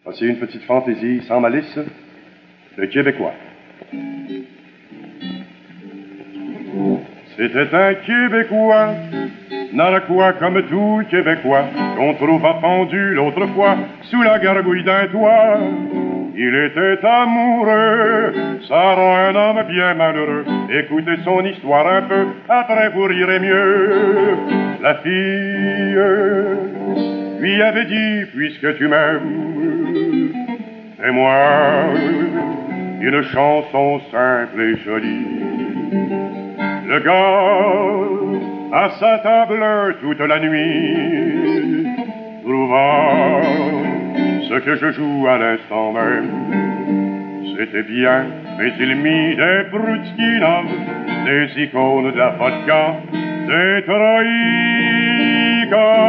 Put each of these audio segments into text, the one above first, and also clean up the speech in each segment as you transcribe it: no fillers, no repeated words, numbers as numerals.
Voici une petite fantaisie sans malice, le Québécois. C'était un Québécois, narquois comme tout Québécois, qu'on trouva pendu l'autre fois sous la gargouille d'un toit. Il était amoureux, ça rend un homme bien malheureux. Écoutez son histoire un peu, après vous rirez mieux. La fille lui avait dit, puisque tu m'aimes, fais-moi une chanson simple et jolie. Le gars, à sa table toute la nuit, trouvant ce que je joue à l'instant même. C'était bien, mais il mit des Prutskinas, des icônes de la vodka, des Troïka.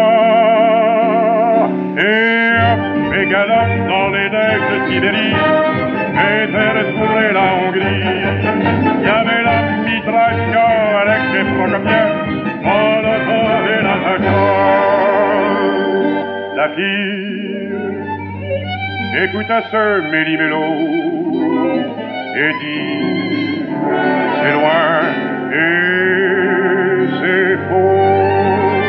Et hop, et galope dans les neiges de Sibérie, était restaurée la Hongrie. Il y avait la mitraillette avec ses Procopiens, Molotov et Natacha. La fille écouta ce méli-mélo et dit, c'est loin et c'est faux.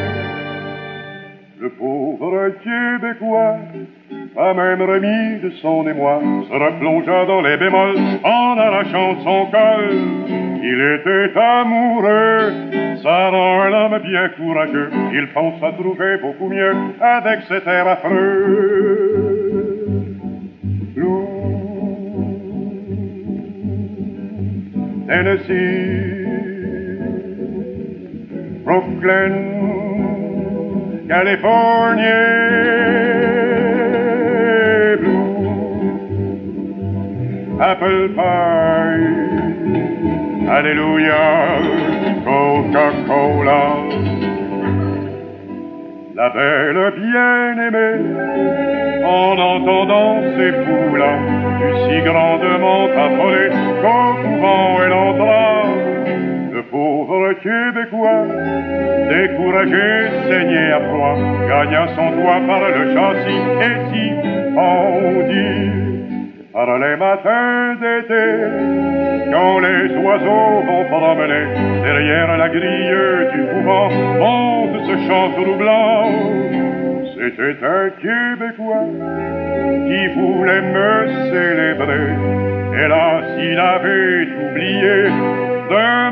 Le pauvre Québécois a même remis de son émoi, se replongea dans les bémols en arrachant son col. Il était amoureux, ça rend l'homme bien courageux. Il pense à trouver beaucoup mieux avec cet air affreux. Tennessee, Brooklyn, California, apple pie, alléluia, Coca-Cola. La belle bien-aimée, en entendant ces fous-là, fut si grandement affolée qu'au couvent elle entra. Le pauvre Québécois, découragé, saignait à froid, gagna son doigt par le châssis et s'y fondit. Par les matins d'été, quand les oiseaux vont promener derrière la grille du couvent, monte ce chant troublant. C'était un Québécois qui voulait me célébrer. Hélas, il avait oublié de